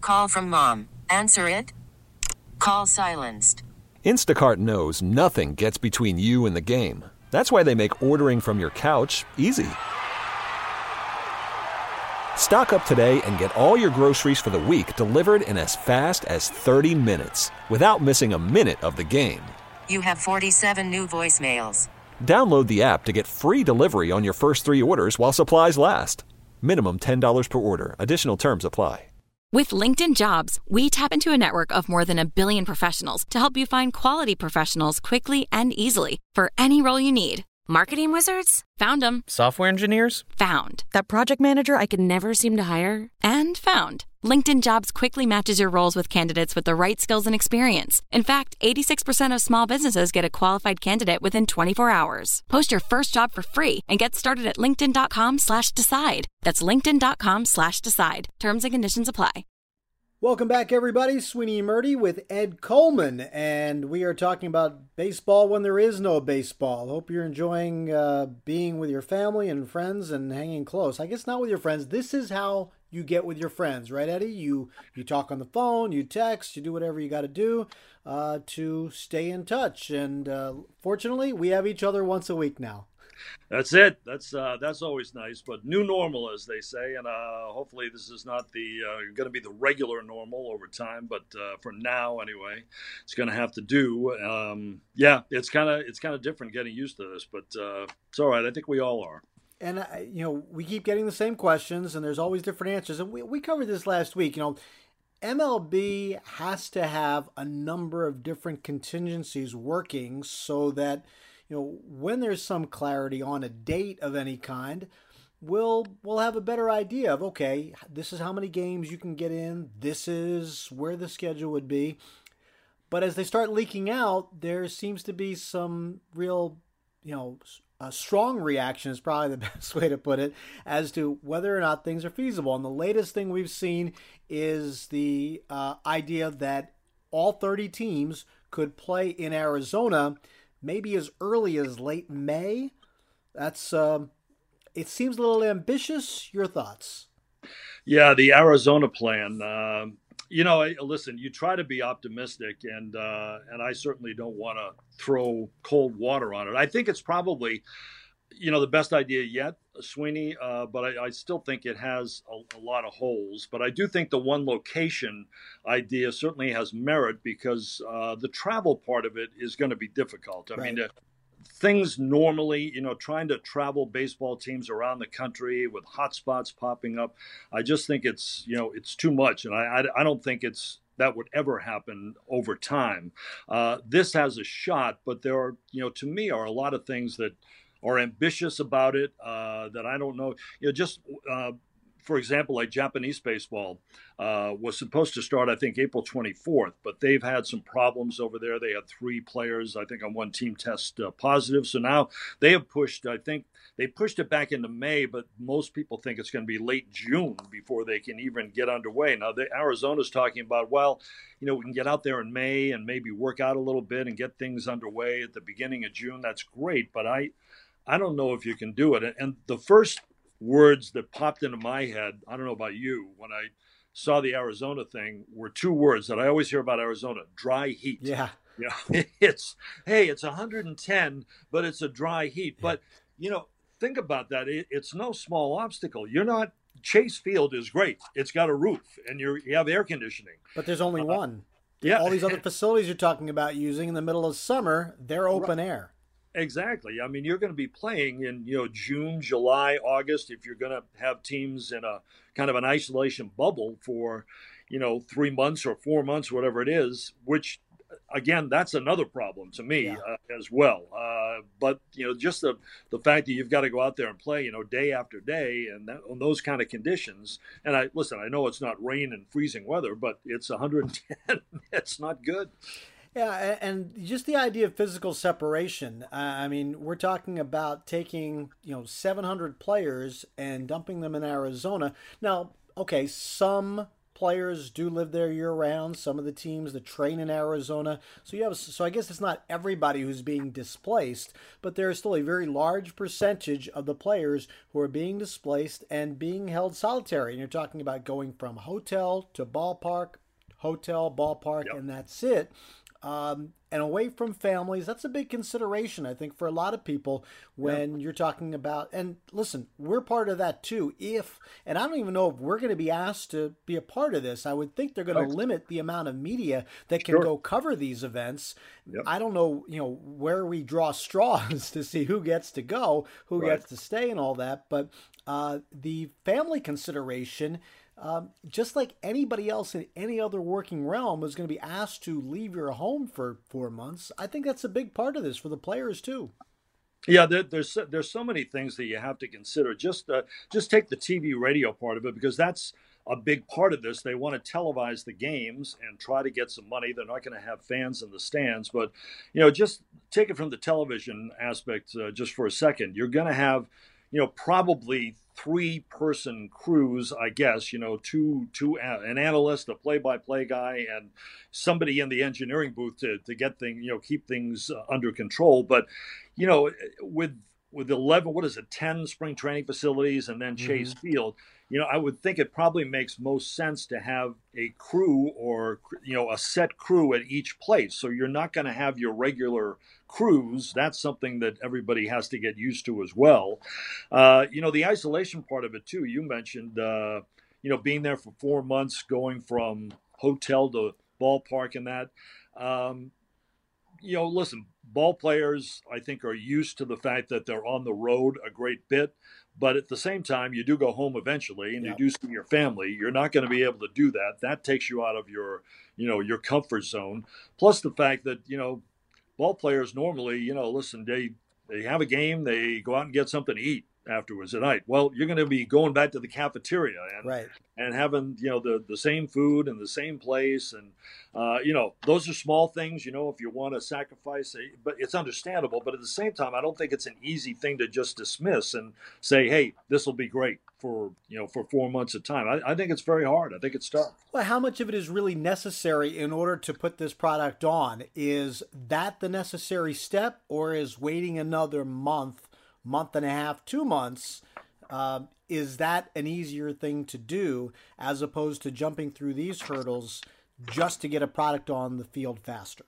Call from mom. Answer it. Call silenced. Instacart knows nothing gets between you and the game. That's why they make ordering from your couch easy. Stock up today and get all your groceries for the week delivered in as fast as 30 minutes without missing a minute of the game. You have 47 new voicemails. Download the app to get free delivery on your first 3 orders while supplies last. Minimum $10 per order. Additional terms apply. With LinkedIn Jobs, we tap into a network of more than 1 billion professionals to help you find quality professionals quickly and easily for any role you need. Marketing wizards? Found them. Software engineers? Found. That project manager I could never seem to hire? And found. LinkedIn Jobs quickly matches your roles with candidates with the right skills and experience. In fact, 86% of small businesses get a qualified candidate within 24 hours. Post your first job for free and get started at linkedin.com/decide. That's linkedin.com/decide. Terms and conditions apply. Welcome back, everybody. Sweeney and Murdy with Ed Coleman, and we are talking about baseball when there is no baseball. Hope you're enjoying being with your family and friends and hanging close. I guess not with your friends. This is how you get with your friends, right, Eddie? You talk on the phone, you text, you do whatever you got to do to stay in touch. And fortunately, we have each other once a week now. That's it. That's always nice. But new normal, as they say, and hopefully this is not the going to be the regular normal over time. But for now, anyway, it's going to have to do. Yeah, it's kind of different getting used to this, but it's all right. I think we all are. And we keep getting the same questions, and there's always different answers. And we covered this last week. MLB has to have a number of different contingencies working so that, when there's some clarity on a date of any kind, we'll have a better idea of, okay, this is how many games you can get in. This is where the schedule would be. But as they start leaking out, there seems to be some real, a strong reaction is probably the best way to put it as to whether or not things are feasible. And the latest thing we've seen is the idea that all 30 teams could play in Arizona maybe as early as late May. That's it seems a little ambitious. Your thoughts? Yeah, the Arizona plan. Listen, you try to be optimistic, and I certainly don't want to throw cold water on it. I think it's probably, the best idea yet, Sweeney, but I still think it has a lot of holes. But I do think the one location idea certainly has merit because the travel part of it is going to be difficult. I mean, things normally, trying to travel baseball teams around the country with hotspots popping up, I just think it's too much. And I don't think that would ever happen over time. This has a shot, but there are, to me, are a lot of things that are ambitious about it that I don't know. For example, like Japanese baseball was supposed to start, I think, April 24th, but they've had some problems over there. They had 3 players, I think, on one team test positive. So now they have pushed, I think, they pushed it back into May, but most people think it's going to be late June before they can even get underway. Now, Arizona's talking about, we can get out there in May and maybe work out a little bit and get things underway at the beginning of June. That's great, but I don't know if you can do it. And the first words that popped into my head, I don't know about you, when I saw the Arizona thing, were 2 words that I always hear about Arizona: dry heat. Yeah. It's 110, but it's a dry heat. But, think about that. It's no small obstacle. Chase Field is great. It's got a roof and you have air conditioning. But there's only one. Yeah. All these other facilities you're talking about using in the middle of summer, they're open air. Exactly. I mean, you're going to be playing in, June, July, August, if you're going to have teams in a kind of an isolation bubble for, 3 months or 4 months, whatever it is, which, again, that's another problem to me as well. But, just the fact that you've got to go out there and play, day after day and on those kind of conditions. And I know it's not rain and freezing weather, but it's 110. It's not good. Yeah, and just the idea of physical separation. We're talking about taking, 700 players and dumping them in Arizona. Now, okay, some players do live there year round. Some of the teams that train in Arizona. So I guess it's not everybody who's being displaced, but there is still a very large percentage of the players who are being displaced and being held solitary. And you're talking about going from hotel to ballpark, hotel, ballpark, Yep. and that's it. And away from families, that's a big consideration, I think, for a lot of people when you're talking about, and listen, we're part of that too. And I don't even know if we're going to be asked to be a part of this. I would think they're going to limit the amount of media that can go cover these events. Yep. I don't know, where we draw straws to see who gets to go, who gets to stay and all that. But the family consideration, just like anybody else in any other working realm is going to be asked to leave your home for 4 months. I think that's a big part of this for the players too. Yeah, there's so many things that you have to consider. Just take the TV radio part of it, because that's a big part of this. They want to televise the games and try to get some money. They're not going to have fans in the stands, but just take it from the television aspect just for a second. You're going to have probably 3-person crews, I guess, an analyst, a play-by-play guy, and somebody in the engineering booth to get things, keep things under control. But, with 11, 10 spring training facilities and then Chase Field, I would think it probably makes most sense to have a crew or, a set crew at each place. So you're not going to have your regular crews. That's something that everybody has to get used to as well. The isolation part of it too, you mentioned, being there for 4 months, going from hotel to ballpark and that, listen, ball players, I think, are used to the fact that they're on the road a great bit. But at the same time, you do go home eventually and you do see your family. You're not going to be able to do that. That takes you out of your comfort zone. Plus the fact that, ball players normally, listen, they have a game, they go out and get something to eat afterwards at night. Well, you're going to be going back to the cafeteria and having, the same food in the same place. And, those are small things, if you want to sacrifice, but it's understandable. But at the same time, I don't think it's an easy thing to just dismiss and say, hey, this will be great for 4 months at a time. I think it's very hard. I think it's tough. Well, how much of it is really necessary in order to put this product on? Is that the necessary step, or is waiting another month and a half, 2 months, is that an easier thing to do as opposed to jumping through these hurdles just to get a product on the field faster?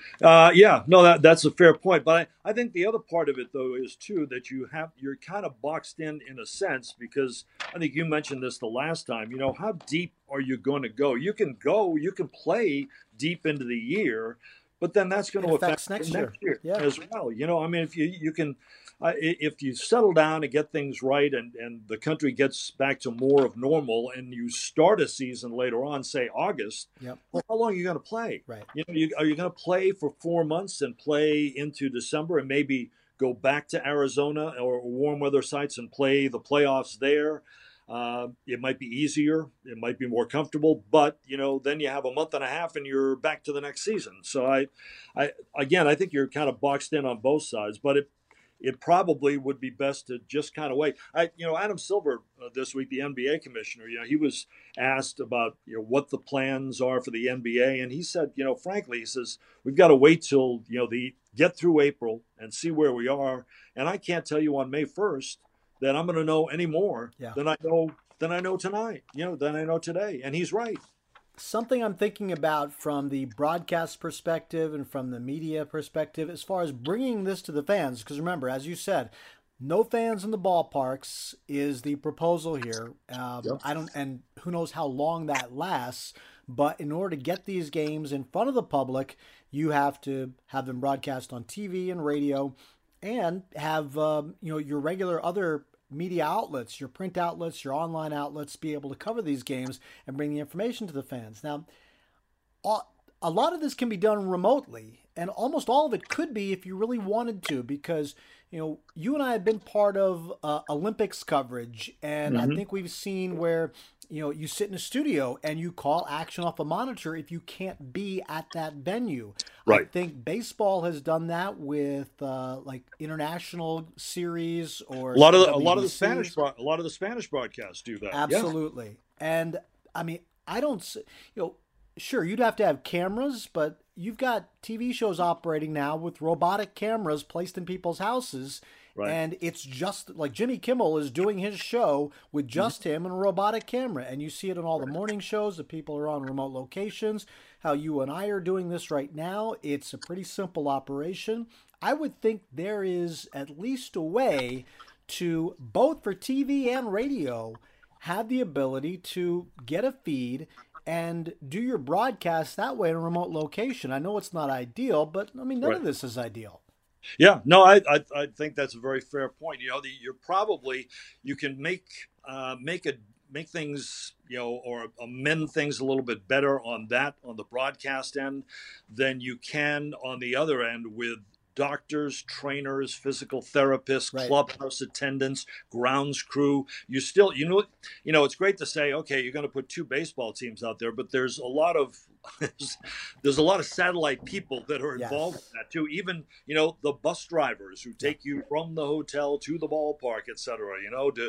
That's a fair point. But I think the other part of it, though, is too that you're kind of boxed in a sense, because I think you mentioned this the last time. How deep are you going to go? You can play deep into the year, but then that's going to affect next year as well. If you can, if you settle down and get things right, and the country gets back to more of normal, and you start a season later on, say August, well, how long are you going to play? Right. Are you going to play for 4 months and play into December and maybe go back to Arizona or warm weather sites and play the playoffs there? It might be easier, it might be more comfortable, but then you have a month and a half and you're back to the next season. So I think you're kind of boxed in on both sides, but it probably would be best to just kind of wait. Adam Silver this week, the NBA commissioner, he was asked about what the plans are for the NBA, and he said, frankly, he says we've got to wait till get through April and see where we are, and I can't tell you on May 1st that I'm going to know any more than I know tonight, than I know today. And he's right. Something I'm thinking about from the broadcast perspective and from the media perspective, as far as bringing this to the fans, because remember, as you said, no fans in the ballparks is the proposal here. And who knows how long that lasts. But in order to get these games in front of the public, you have to have them broadcast on TV and radio, and have your regular other media outlets, your print outlets, your online outlets be able to cover these games and bring the information to the fans. Now, a lot of this can be done remotely, and almost all of it could be if you really wanted to, because you and I have been part of Olympics coverage, and I think we've seen where you sit in a studio and you call action off a monitor if you can't be at that venue. Right. I think baseball has done that with like international series, or a lot of the Spanish broadcasts do that. Absolutely. And I mean, I don't, you know, sure, you'd have to have cameras, but you've got TV shows operating now with robotic cameras placed in people's houses. Right. And it's just like Jimmy Kimmel is doing his show with just him and a robotic camera. And you see it in all the morning shows that people are on remote locations, how you and I are doing this right now. It's a pretty simple operation. I would think there is at least a way to, both for TV and radio, have the ability to get a feed and do your broadcast that way in a remote location. I know it's not ideal, but I mean, none of this is ideal. Yeah, no, I think that's a very fair point. You know, you can make things, you know, or amend things a little bit better on the broadcast end than you can on the other end with doctors, trainers, physical therapists, Right. clubhouse attendants, grounds crew. You still, it's great to say, okay, you're going to put 2 baseball teams out there, but there's a lot of satellite people that are involved in that too. Even, the bus drivers who take you from the hotel to the ballpark, et cetera.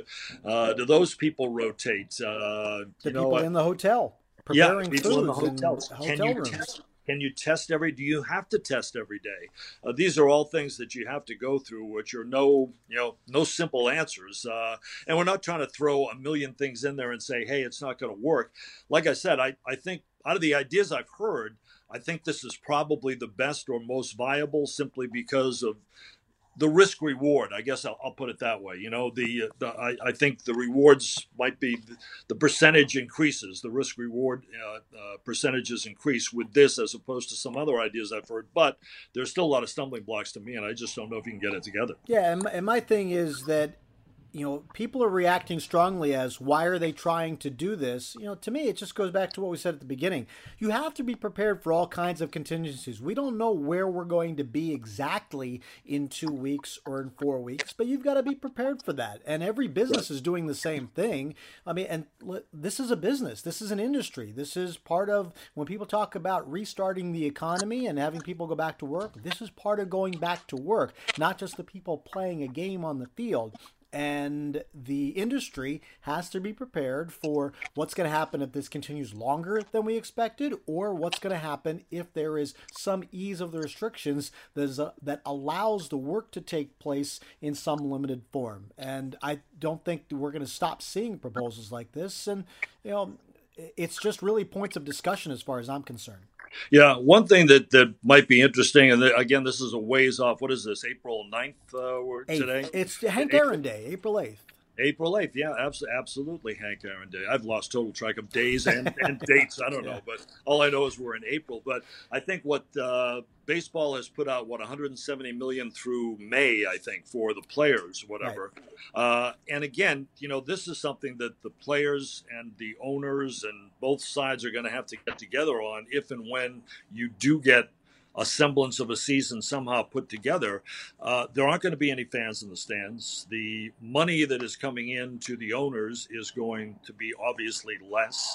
Do those people rotate? The people in the hotel preparing people foods in the hotels. in hotel rooms. Do you have to test every day? These are all things that you have to go through, which are no simple answers. And we're not trying to throw a million things in there and say, hey, it's not going to work. Like I said, I think out of the ideas I've heard, I think this is probably the best or most viable, simply because of the risk reward. I guess I'll put it that way. I think the rewards might be the percentage increases, the risk reward percentages increase with this as opposed to some other ideas I've heard. But there's still a lot of stumbling blocks to me, and I just don't know if you can get it together. Yeah, and my thing is that, people are reacting strongly as, why are they trying to do this? To me, it just goes back to what we said at the beginning. You have to be prepared for all kinds of contingencies. We don't know where we're going to be exactly in 2 weeks or in 4 weeks, but you've got to be prepared for that. And every business is doing the same thing. I mean, and this is a business. This is an industry. This is part of, when people talk about restarting the economy and having people go back to work, this is part of going back to work, not just the people playing a game on the field. And the industry has to be prepared for what's going to happen if this continues longer than we expected, or what's going to happen if there is some ease of the restrictions that allows the work to take place in some limited form. And I don't think we're going to stop seeing proposals like this. And, it's just really points of discussion as far as I'm concerned. Yeah, one thing that might be interesting, and again, this is a ways off. What is this, April 9th today? It's Hank Aaron Day, April 8th. April 8th, yeah, absolutely, Hank Aaron Day. I've lost total track of days and dates. I don't know, but all I know is we're in April. But I think what baseball has put out, $170 million through May, I think, for the players, whatever. Right. And again, this is something that the players and the owners and both sides are going to have to get together on if and when you do get a semblance of a season somehow put together. There aren't going to be any fans in the stands. The money that is coming in to the owners is going to be obviously less.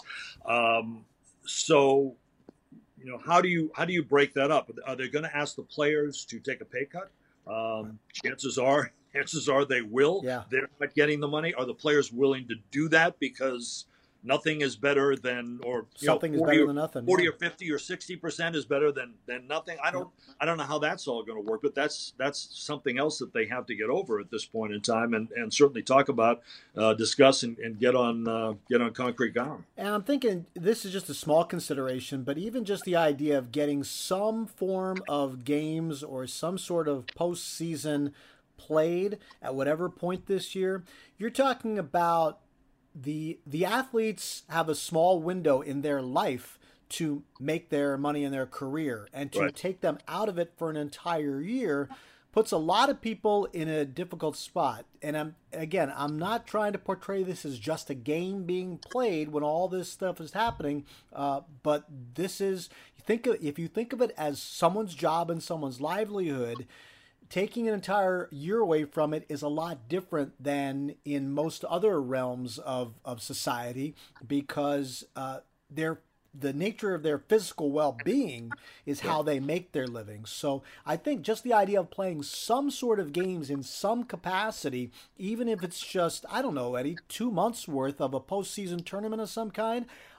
So, how do you break that up? Are they going to ask the players to take a pay cut? Chances are they will. Yeah. They're not getting the money. Are the players willing to do that because nothing is better than, or something is better than nothing. 40 or 50 or 60% is better than nothing. I don't know how that's all going to work, but that's something else that they have to get over at this point in time, and certainly talk about, discuss and get on concrete ground. And I'm thinking this is just a small consideration, but even just the idea of getting some form of games or some sort of postseason played at whatever point this year, you're talking about the athletes have a small window in their life to make their money in their career, and to take them out of it for an entire year puts a lot of people in a difficult spot. And I'm not trying to portray this as just a game being played when all this stuff is happening, but this is, if you think of it as someone's job and someone's livelihood, taking an entire year away from it is a lot different than in most other realms of society, because the nature of their physical well-being is how they make their living. So I think just the idea of playing some sort of games in some capacity, even if it's just, I don't know, Eddie, 2 months worth of a postseason tournament of some kind,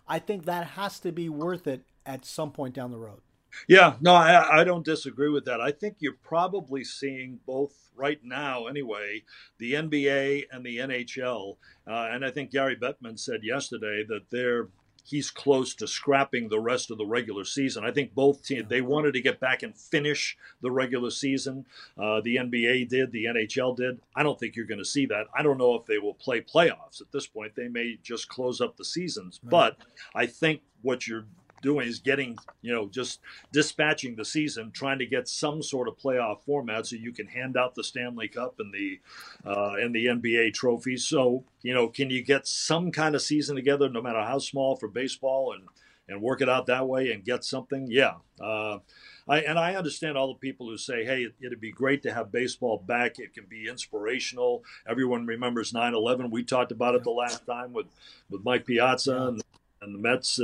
I think that has to be worth it at some point down the road. Yeah, no, I don't disagree with that. I think you're probably seeing both right now, anyway, the NBA and the NHL. And I think Gary Bettman said yesterday that he's close to scrapping the rest of the regular season. I think both teams, they wanted to get back and finish the regular season. The NBA did, the NHL did. I don't think you're going to see that. I don't know if they will play playoffs at this point. They may just close up the seasons. Right. But I think what you're doing is getting, just dispatching the season, trying to get some sort of playoff format so you can hand out the Stanley Cup and the NBA trophies. So, can you get some kind of season together, no matter how small, for baseball and work it out that way and get something? Yeah. I understand all the people who say, hey, it'd be great to have baseball back. It can be inspirational. Everyone remembers 9/11. We talked about it the last time with Mike Piazza and the Mets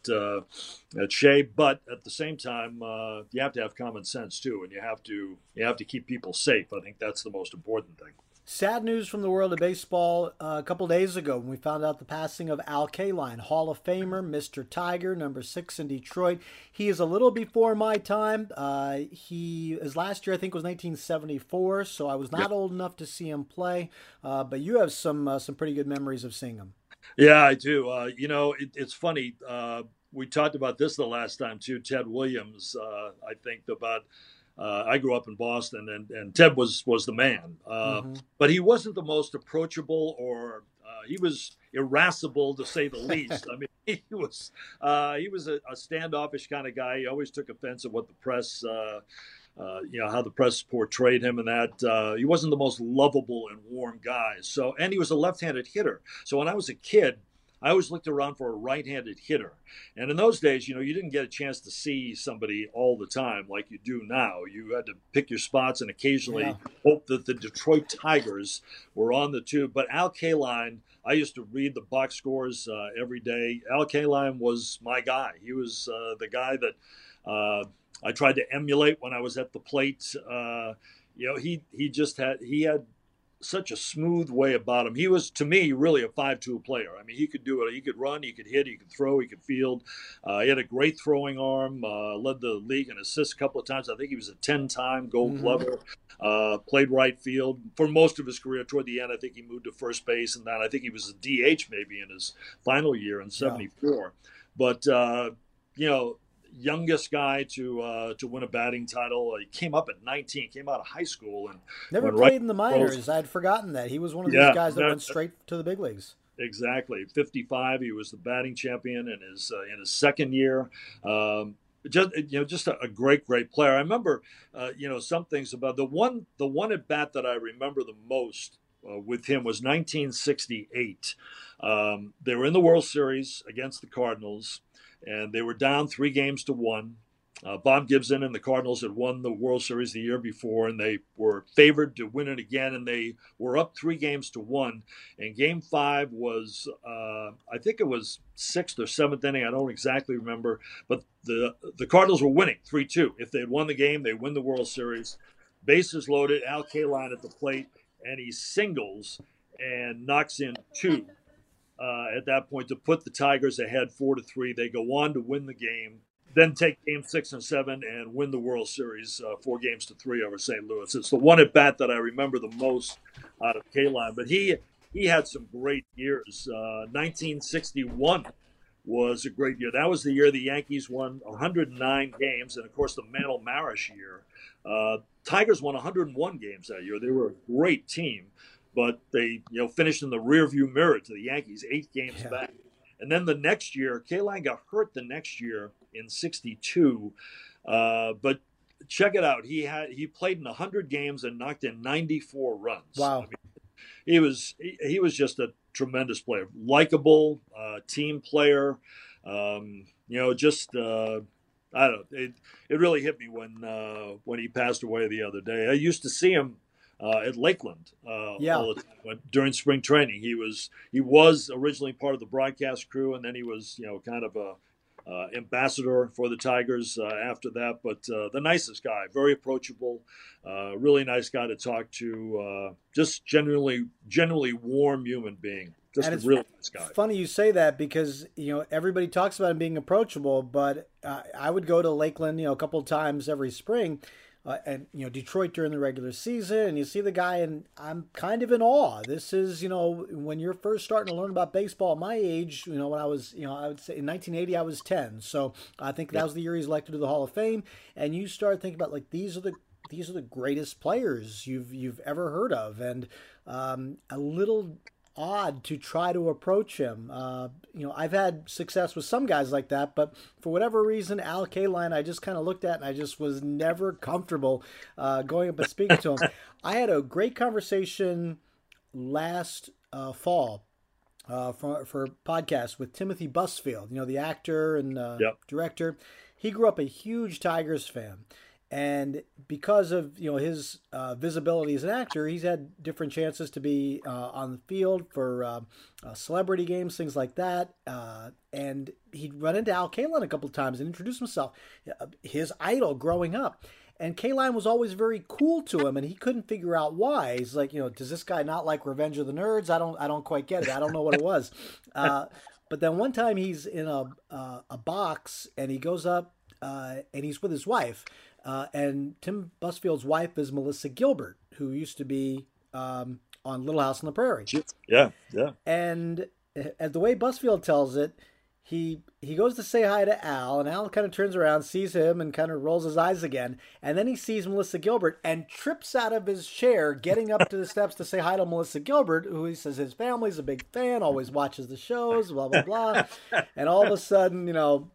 at Shea, but at the same time, you have to have common sense too, and you have to keep people safe. I think that's the most important thing. Sad news from the world of baseball. A couple days ago, when we found out the passing of Al Kaline, Hall of Famer, Mr. Tiger, number 6 in Detroit. He is a little before my time. His last year, I think, was 1974, so I was not old enough to see him play. But you have some pretty good memories of seeing him. Yeah, I do. It's funny. We talked about this the last time too. Ted Williams, I think about. I grew up in Boston, and Ted was the man. But he wasn't the most approachable, or he was irascible to say the least. I mean, he was a standoffish kind of guy. He always took offense at what the press. How the press portrayed him, and that he wasn't the most lovable and warm guy. So, and he was a left-handed hitter. So when I was a kid, I always looked around for a right-handed hitter. And in those days, you didn't get a chance to see somebody all the time like you do now. You had to pick your spots and occasionally hope that the Detroit Tigers were on the tube. But Al Kaline, I used to read the box scores every day. Al Kaline was my guy. He was the guy that I tried to emulate when I was at the plate. He had such a smooth way about him. He was, to me, really a 5-2 player. I mean, he could do it. He could run, he could hit, he could throw, he could field. He had a great throwing arm, led the league in assists a couple of times. I think he was a 10-time Gold Glover, played right field. For most of his career, toward the end, I think he moved to first base, and then I think he was a DH maybe in his final year in 74. But, youngest guy to win a batting title. He came up at 19, came out of high school and never played in the minors. I'd forgotten that. He was one of these guys that went straight to the big leagues. Exactly. 55, he was the batting champion in his second year. Just a great player. I remember some things about the one at bat that I remember the most with him was 1968. They were in the World Series against the Cardinals, and they were down 3-1. Bob Gibson and the Cardinals had won the World Series the year before, and they were favored to win it again, and they were up 3-1. And Game 5 was, I think it was 6th or 7th inning. I don't exactly remember, but the Cardinals were winning 3-2. If they had won the game, they win the World Series. Bases loaded, Al Kaline at the plate, and he singles and knocks in 2. At that point to put the Tigers ahead 4-3. They go on to win the game, then take Game 6 and 7 and win the World Series 4-3 over St. Louis. It's the one at bat that I remember the most out of Kaline. But he had some great years. 1961 was a great year. That was the year the Yankees won 109 games, and of course the Mantle Marish year. Tigers won 101 games that year. They were a great team. But they, finished in the rearview mirror to the Yankees, 8 games back. And then the next year, Kaline got hurt the next year in 62. But check it out. He played in 100 games and knocked in 94 runs. Wow. I mean, he was just a tremendous player, likable, team player. I don't know. It really hit me when he passed away the other day. I used to see him at Lakeland all the time. During spring training. He was originally part of the broadcast crew, and then he was kind of a ambassador for the Tigers after that. But the nicest guy, very approachable, really nice guy to talk to, just genuinely warm human being. Just and a it's really nice guy. funny you say that because, everybody talks about him being approachable, but I would go to Lakeland, a couple of times every spring, and, Detroit during the regular season, and you see the guy, and I'm kind of in awe. This is, when you're first starting to learn about baseball at my age, when I was, I would say in 1980, I was 10. So I think that was the year he's elected to the Hall of Fame. And you start thinking about, like, these are the greatest players you've ever heard of. And a little odd to try to approach him. I've had success with some guys like that, but for whatever reason, Al Kaline, I just kind of looked at and I just was never comfortable going up and speaking to him. I had a great conversation last fall for a podcast with Timothy Busfield, the actor and director. He grew up a huge Tigers fan. And because of his visibility as an actor, he's had different chances to be on the field for celebrity games, things like that. And he'd run into Al Kaline a couple of times and introduce himself, his idol growing up. And Kaline was always very cool to him, and he couldn't figure out why. He's like, does this guy not like Revenge of the Nerds? I don't quite get it. I don't know what it was. But then one time he's in a box, and he goes up, and he's with his wife. And Tim Busfield's wife is Melissa Gilbert, who used to be on Little House on the Prairie. Yeah. And the way Busfield tells it, he goes to say hi to Al, and Al kind of turns around, sees him, and kind of rolls his eyes again. And then he sees Melissa Gilbert and trips out of his chair, getting up to the steps to say hi to Melissa Gilbert, who he says his family's a big fan, always watches the shows, blah, blah, blah. And all of a sudden,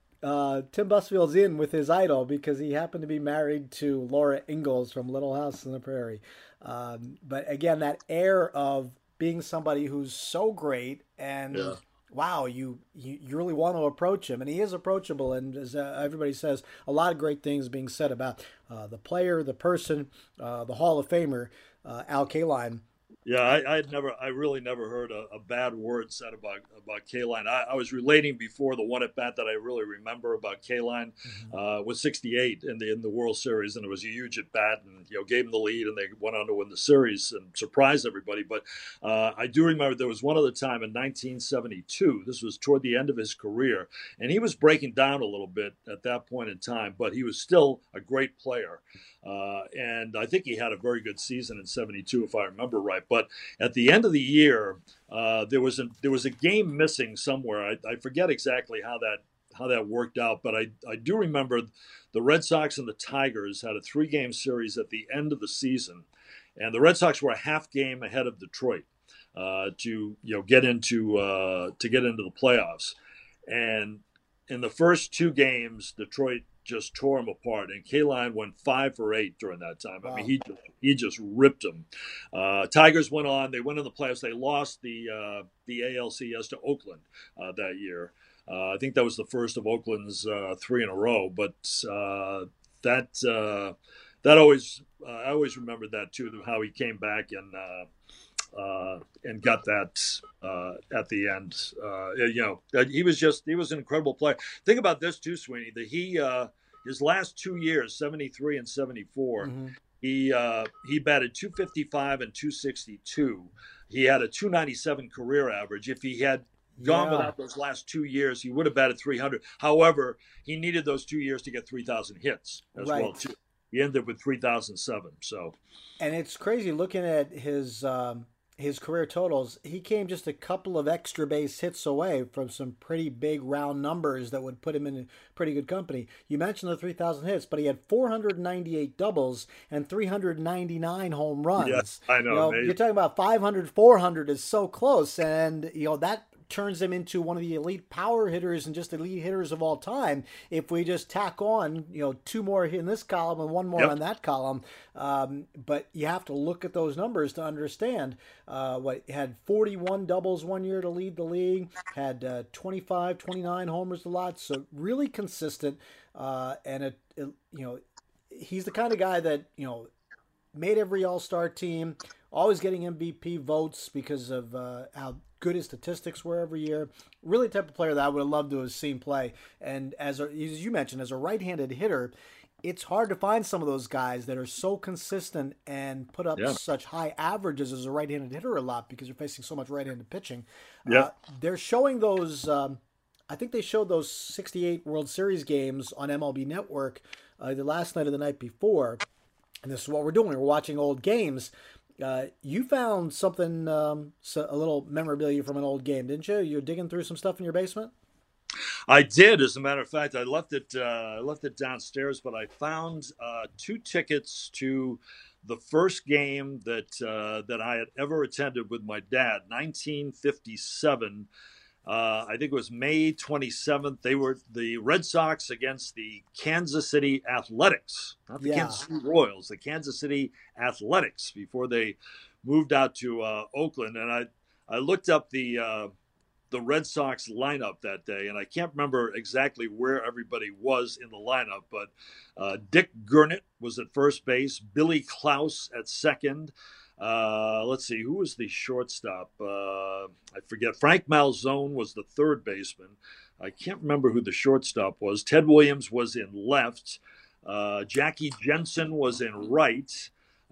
Tim Busfield's in with his idol because he happened to be married to Laura Ingalls from Little House on the Prairie. But again, that air of being somebody who's so great and wow, you really want to approach him, and he is approachable. And as everybody says, a lot of great things being said about the player, the person, the Hall of Famer, Al Kaline. Yeah, I really never heard a bad word said about Kaline. I was relating before the one at bat that I really remember about Kaline was 68 in the World Series, and it was a huge at bat, and gave him the lead, and they went on to win the series and surprised everybody. But I do remember there was one other time in 1972. This was toward the end of his career, and he was breaking down a little bit at that point in time, but he was still a great player. And I think he had a very good season in 72, if I remember right. But at the end of the year, there was a game missing somewhere. I forget exactly how that worked out, but I do remember the Red Sox and the Tigers had a 3-game series at the end of the season, and the Red Sox were a half game ahead of Detroit to get into the playoffs. And in the first 2 games, Detroit just tore him apart, and Kaline went 5 for 8 during that time. Wow. I mean, he just ripped him. Tigers went on; they went in the playoffs. They lost the ALCS to Oakland that year. I think that was the first of Oakland's 3 in a row. But that always I always remembered that too, how he came back and got that at the end. He was an incredible player. Think about this too, Sweeney, that his last 2 years, 73 and 74, he batted .255 and .262. He had a .297 career average. If he had gone without those last 2 years, he would have batted .300. However, he needed those 2 years to get 3,000 hits as well too. He ended with 3,007. So, and it's crazy looking at his career totals. He came just a couple of extra base hits away from some pretty big round numbers that would put him in pretty good company. You mentioned the 3,000 hits, but he had 498 doubles and 399 home runs. Yes, I know. You're talking about 500, 400 is so close, and that turns him into one of the elite power hitters and just elite hitters of all time. If we just tack on, 2 more in this column and 1 more on that column. But you have to look at those numbers to understand had 41 doubles 1 year to lead the league, had 25, 29 homers a lot. So really consistent. And he's the kind of guy that, made every All-Star team, always getting MVP votes because of how good his statistics were every year. Really the type of player that I would have loved to have seen play. And as you mentioned, as a right-handed hitter, it's hard to find some of those guys that are so consistent and put up such high averages as a right-handed hitter a lot because you're facing so much right-handed pitching. Yeah. They're showing those, I think they showed those 68 World Series games on MLB Network either last night or the night before. And this is what we're doing. We're watching old games. You found something, a little memorabilia from an old game, didn't you? You're digging through some stuff in your basement? I did, as a matter of fact. I left it downstairs, but I found 2 tickets to the first game that I had ever attended with my dad, 1957. I think it was May 27th. They were the Red Sox against the Kansas City Athletics, not the Kansas City Royals, the Kansas City Athletics, before they moved out to Oakland. And I looked up the Red Sox lineup that day, and I can't remember exactly where everybody was in the lineup, but Dick Gurnett was at first base, Billy Klaus at second. Let's see, who was the shortstop? I forget. Frank Malzone was the third baseman. I can't remember who the shortstop was. Ted Williams was in left. Jackie Jensen was in right.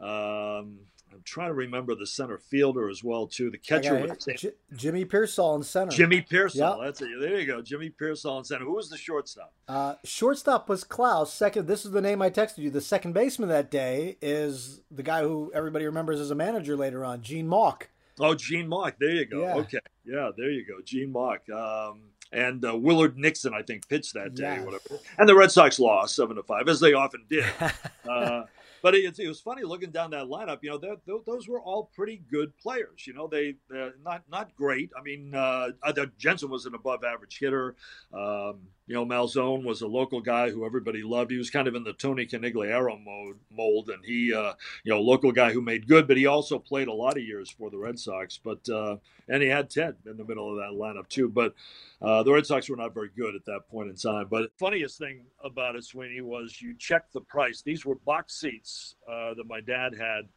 I'm trying to remember the center fielder as well, too. The catcher was Jimmy Pearsall in center. Jimmy Pearsall, that's it. There you go, Jimmy Pearsall in center. Who was the shortstop? Shortstop was Klaus. Second, this is the name I texted you. The second baseman that day is the guy who everybody remembers as a manager later on, Gene Mauch. Oh, Gene Mauch. There you go. Yeah. Okay. Yeah, there you go, Gene Mauch. And Willard Nixon, I think, pitched that day, whatever. And the Red Sox lost 7-5, as they often did. But it was funny looking down that lineup. You know, those were all pretty good players. You know, they're not great. I mean, Jensen was an above-average hitter. You know, Malzone was a local guy who everybody loved. He was kind of in the Tony Canigliaro mold, and he, local guy who made good. But he also played a lot of years for the Red Sox. But and he had Ted in the middle of that lineup too. But the Red Sox were not very good at that point in time. But the funniest thing about it, Sweeney, was you checked the price. These were box seats that my dad had,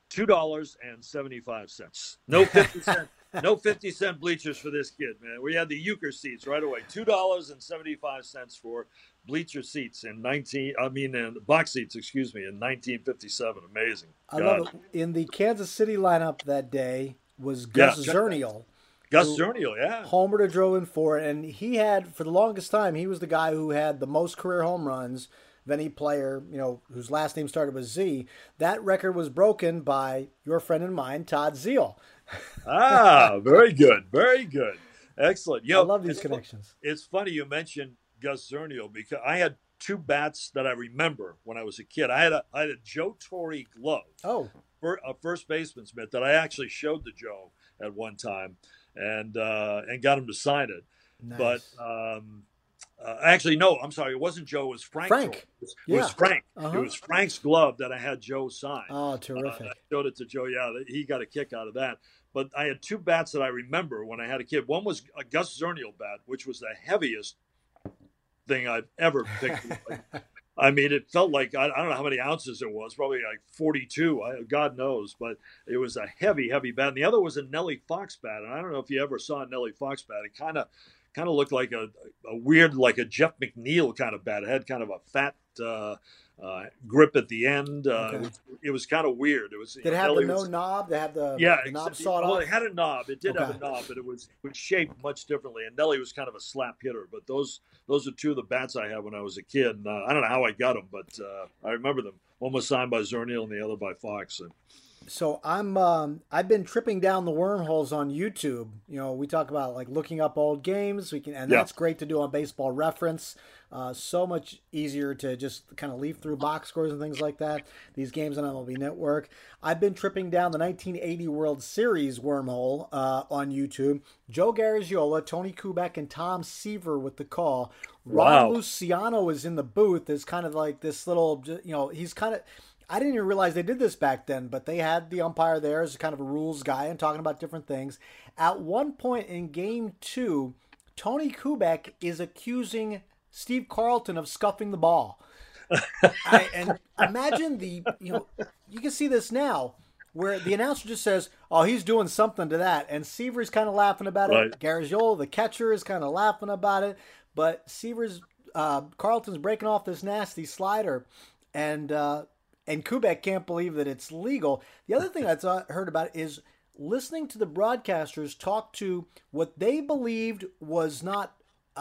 $2.75. No 50-cent. No 50-cent bleachers for this kid, man. We had the Euchre seats right away. $2.75 for bleacher seats in box seats, in 1957. Amazing. I love it. In the Kansas City lineup that day was Gus Zernial. Gus Zernial, yeah. Homered or drove in for it. And he had, for the longest time, he was the guy who had the most career home runs of any player, whose last name started with Z. That record was broken by your friend and mine, Todd Zeile. Very good. Very good. Excellent. I love these connections. It's funny you mentioned Gus Zernial because I had 2 bats that I remember when I was a kid. I had a Joe Torre glove. Oh. For a first baseman's mitt that I actually showed to Joe at one time and got him to sign it. Nice. But actually, no, I'm sorry. It wasn't Joe. It was Frank. It was Frank. Uh-huh. It was Frank's glove that I had Joe sign. Oh, terrific. I showed it to Joe. Yeah, he got a kick out of that. But I had 2 bats that I remember when I had a kid. One was a Gus Zernial bat, which was the heaviest thing I've ever picked. I mean, it felt like, I don't know how many ounces it was, probably like 42, God knows, but it was a heavy, heavy bat. And the other was a Nellie Fox bat. And I don't know if you ever saw a Nellie Fox bat. It kind of looked like a weird, like a Jeff McNeil kind of bat. It had kind of a fat grip at the end. Okay. It was kind of weird. It was. Did it have the knob? They had the knob sawed off? Well, it had a knob. It did have a knob, but it was shaped much differently. And Nelly was kind of a slap hitter. But those are 2 of the bats I had when I was a kid. And, I don't know how I got them, but I remember them. One was signed by Zernial and the other by Fox. So I've been tripping down the wormholes on YouTube. We talk about like looking up old games. That's great to do on Baseball Reference. So much easier to just kind of leaf through box scores and things like that. These games on MLB Network. I've been tripping down the 1980 World Series wormhole on YouTube. Joe Garagiola, Tony Kubek, and Tom Seaver with the call. Wow. Ron Luciano is in the booth as kind of like this little, he's kind of. I didn't even realize they did this back then, but they had the umpire there as kind of a rules guy and talking about different things. At one point in Game 2, Tony Kubek is accusing Steve Carlton of scuffing the ball. And imagine you can see this now. where the announcer just says, "Oh, he's doing something to that," and Seaver's kind of laughing about Right. it. Garagiola, the catcher, is kind of laughing about it, but Seaver's Carlton's breaking off this nasty slider, and Kubek can't believe that it's legal. The other thing I heard about is listening to the broadcasters talk to what they believed was not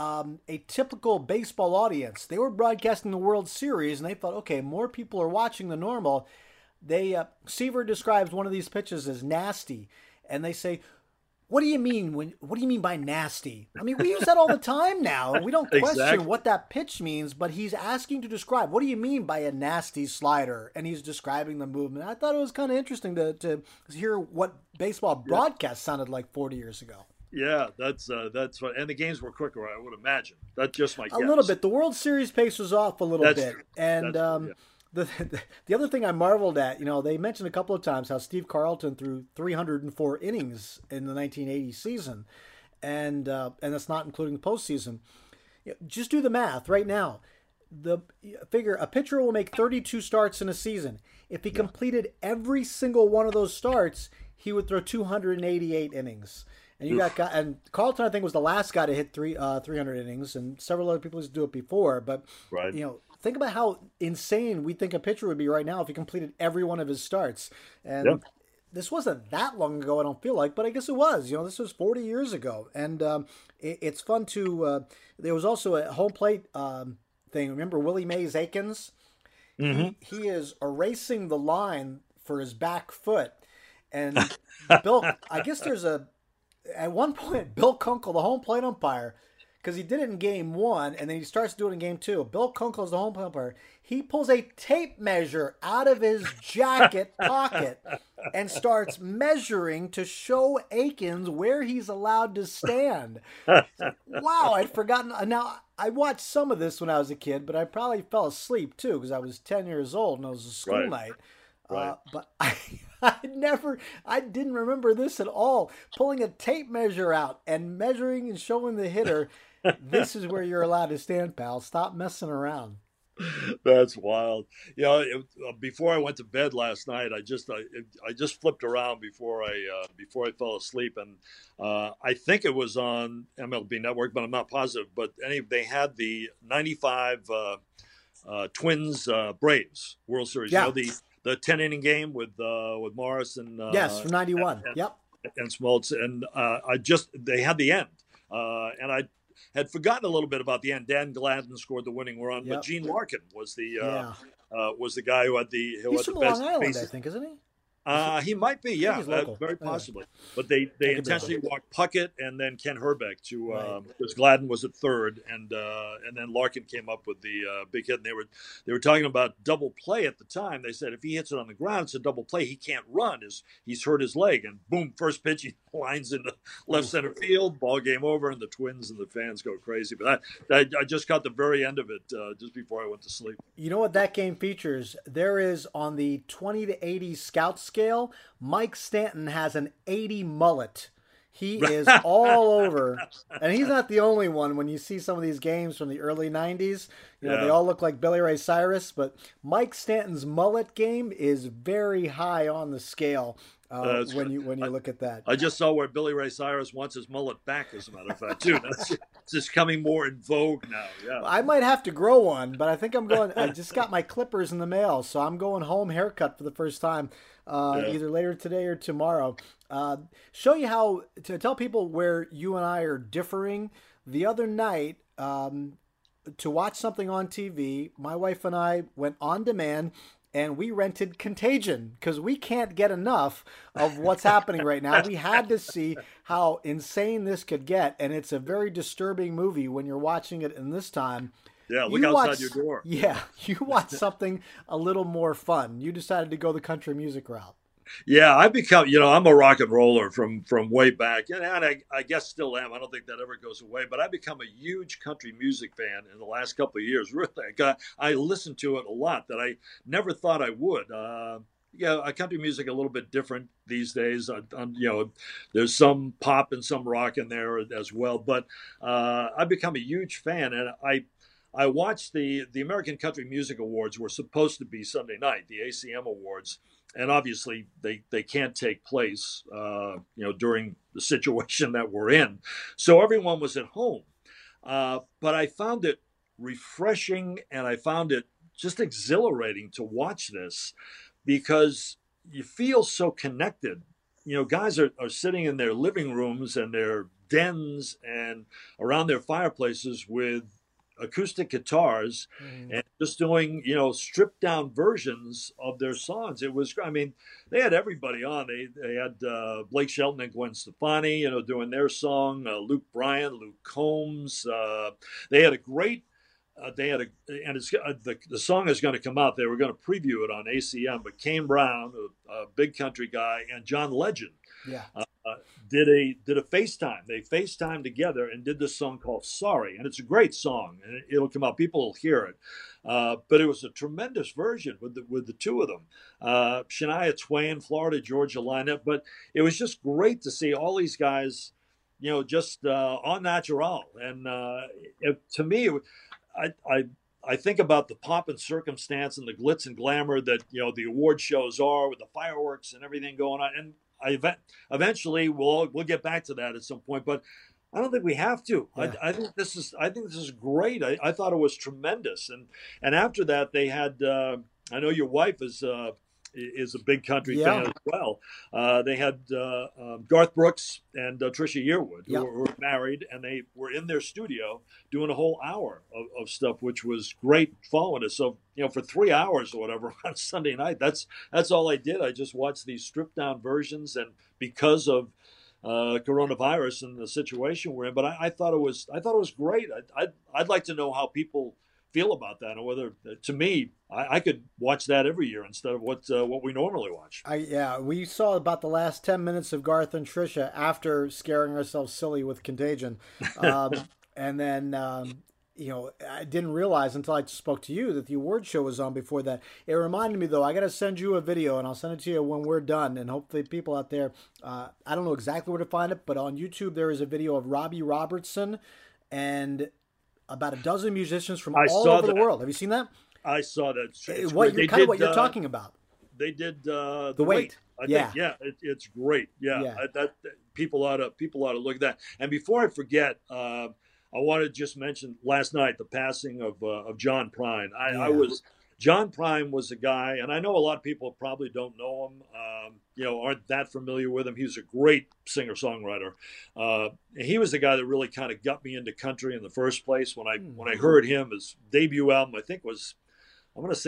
a typical baseball audience. They were broadcasting the World Series, and they thought, okay, more people are watching than normal. Seaver describes one of these pitches as nasty, and they say, "What do you mean what do you mean by nasty?" I mean, we use that all the time now. We don't question Exactly. what that pitch means, but he's asking to describe, what do you mean by a nasty slider? And he's describing the movement. I thought it was kind of interesting to hear what baseball broadcast sounded like 40 years ago. Yeah, that's what, and the games were quicker, I would imagine. That's just my guess. A little bit. The World Series pace was off a little That's bit. true. And That's true, the other thing I marveled at, they mentioned a couple of times how Steve Carlton threw 304 innings in the 1980 season, and that's not including the postseason. Just do the math right now. Figure a pitcher will make 32 starts in a season. If he completed every single one of those starts, he would throw 288 innings. And and Carlton, I think, was the last guy to hit 300 innings, and several other people used to do it before. But Right. think about how insane we think a pitcher would be right now if he completed every one of his starts. And this wasn't that long ago, I don't feel like, but I guess it was. This was 40 years ago, and it's fun to. There was also a home plate thing. Remember Willie Mays Aikens? Mm-hmm. He is erasing the line for his back foot, and Bill. I guess there's at one point, Bill Kunkel, the home plate umpire, because he did it in game one, and then he starts doing it in game two. Bill Kunkel is the home plate umpire. He pulls a tape measure out of his jacket pocket and starts measuring to show Aikens where he's allowed to stand. Wow, I'd forgotten. Now, I watched some of this when I was a kid, but I probably fell asleep too because I was 10 years old and it was a school night. Right. But I didn't remember this at all. Pulling a tape measure out and measuring and showing the hitter, this is where you're allowed to stand, pal. Stop messing around. That's wild. Before I went to bed last night, I just flipped around before I fell asleep, and I think it was on MLB Network, but I'm not positive. But they had the '95 Twins Braves World Series. Yeah. The 10-inning game with Morris and Yes, from '91. Yep. And Smoltz, and they had the end, and I had forgotten a little bit about the end. Dan Gladden scored the winning run, Yep. but Gene Larkin was the guy who had the He's from best Long Island, bases. I think, isn't he? He might be, yeah, he's local. very Yeah. possibly. But they be intentionally walked Puckett and then Ken Herbeck because Gladden was at third, and then Larkin came up with the big hit. And they were talking about double play at the time. They said if he hits it on the ground, it's a double play. He can't run. He's hurt his leg, and boom, first pitch he lines into left center field. Ball game over, and the Twins and the fans go crazy. But I just got the very end of it just before I went to sleep. You know what that game features? There is on the 20 to 80 scout scale, Mike Stanton has an 80 mullet. He is all over, and he's not the only one. When you see some of these games from the early 90s, they all look like Billy Ray Cyrus, but Mike Stanton's mullet game is very high on the scale when you look at that. I just saw where Billy Ray Cyrus wants his mullet back, as a matter of fact, too. It's just coming more in vogue now. Yeah, I might have to grow one, but I think I'm going. I just got my clippers in the mail, so I'm going home haircut for the first time, either later today or tomorrow. Show you how to tell people where you and I are differing. The other night, to watch something on TV, my wife and I went on demand. And we rented Contagion because we can't get enough of what's happening right now. We had to see how insane this could get. And it's a very disturbing movie when you're watching it in this time. Yeah, look outside your door. Yeah, you watch something a little more fun. You decided to go the country music route. Yeah, I've become, I'm a rock and roller from way back, and I guess still am. I don't think that ever goes away, but I've become a huge country music fan in the last couple of years. Really, I listen to it a lot that I never thought I would. Country music a little bit different these days. There's some pop and some rock in there as well, but I've become a huge fan, and I watched the American Country Music Awards were supposed to be Sunday night, the ACM Awards. and obviously they can't take place, during the situation that we're in. So everyone was at home. But I found it refreshing, and I found it just exhilarating to watch this, because you feel so connected. Guys are sitting in their living rooms and their dens and around their fireplaces with acoustic guitars and just doing, stripped down versions of their songs. It was, they had everybody on. They had Blake Shelton and Gwen Stefani, doing their song, Luke Bryan, Luke Combs. They had a great, the song is going to come out. They were going to preview it on ACM, but Kane Brown, a big country guy, and John Legend did a FaceTime. They FaceTimed together and did this song called Sorry. And it's a great song, and it'll come out. People will hear it. But it was a tremendous version with the two of them. Shania Twain, Florida Georgia lineup. But it was just great to see all these guys, just en natural. And to me, I think about the pomp and circumstance and the glitz and glamour that, the award shows are, with the fireworks and everything going on. And eventually we'll get back to that at some point, but I don't think we have to. Yeah. I think this is great. I thought it was tremendous. And after that, they had, I know your wife is a big country fan as well. They had Garth Brooks and Trisha Yearwood, who were married, and they were in their studio doing a whole hour of stuff, which was great following us. So, for 3 hours or whatever on Sunday night, that's all I did. I just watched these stripped down versions, and because of coronavirus and the situation we're in, but I thought it was great. I'd like to know how people feel about that, and whether, to me, I could watch that every year instead of what we normally watch. We saw about the last 10 minutes of Garth and Trisha after scaring ourselves silly with Contagion, and then I didn't realize until I spoke to you that the award show was on before that. It reminded me, though, I got to send you a video, and I'll send it to you when we're done, and hopefully people out there, I don't know exactly where to find it, but on YouTube there is a video of Robbie Robertson and about a dozen musicians from all over the world. Have you seen that? I saw that. It's what you're talking about. They did The Wait. I think, it's great. That people ought to look at that. And before I forget, I want to just mention last night the passing of John Prine. John Prine was a guy, and I know a lot of people probably don't know him, aren't that familiar with him. He was a great singer-songwriter. He was the guy that really kind of got me into country in the first place. When I heard him, his debut album, I think was, I'm going to say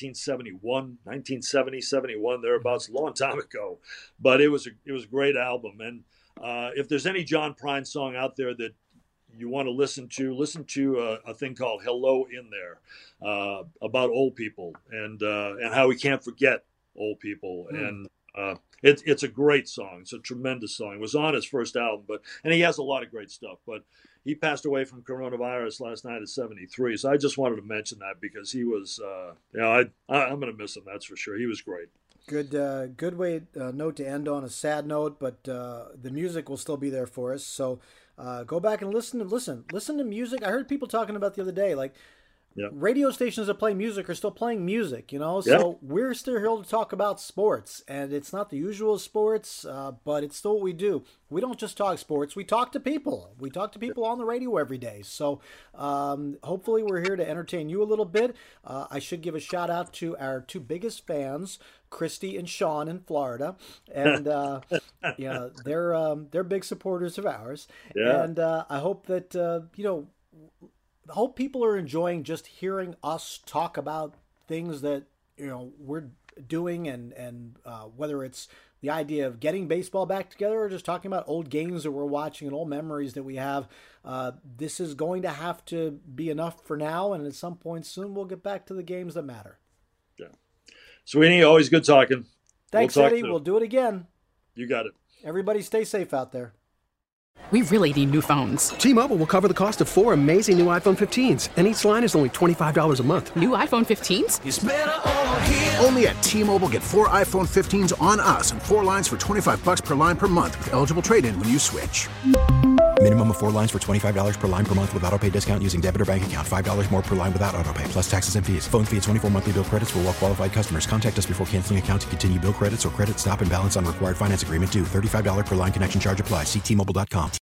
1970, 71, thereabouts, a long time ago. But it was a great album. And if there's any John Prine song out there that you want to listen to a thing called Hello in There, about old people and how we can't forget old people. And it's a great song. It's a tremendous song. It was on his first album, and he has a lot of great stuff, but he passed away from coronavirus last night at 73. So I just wanted to mention that because he was, I'm going to miss him. That's for sure. He was great. Good note to end on, a sad note, but the music will still be there for us. So go back and listen to music. I heard people talking about the other day, like radio stations that play music are still playing music, So we're still here to talk about sports, and it's not the usual sports, but it's still what we do. We don't just talk sports. We talk to people. We talk to people on the radio every day. So hopefully we're here to entertain you a little bit. I should give a shout out to our two biggest fans, Christy and Sean in Florida, and they're big supporters of ours. And I hope that hope people are enjoying just hearing us talk about things that we're doing, and whether it's the idea of getting baseball back together or just talking about old games that we're watching and old memories that we have. This is going to have to be enough for now, and at some point soon we'll get back to the games that matter. Sweeney, always good talking. Thanks, Eddie. We'll do it again. You got it. Everybody stay safe out there. We really need new phones. T-Mobile will cover the cost of 4 amazing new iPhone 15s, and each line is only $25 a month. New iPhone 15s? It's better over here. Only at T-Mobile, get 4 iPhone 15s on us and 4 lines for $25 per line per month with eligible trade-in when you switch. Minimum of 4 lines for $25 per line per month with autopay discount using debit or bank account. $5 more per line without autopay, plus taxes and fees. Phone fee at 24 monthly bill credits for well-qualified customers. Contact us before canceling account to continue bill credits or credit stop and balance on required finance agreement due. $35 per line connection charge applies. See T-Mobile.com.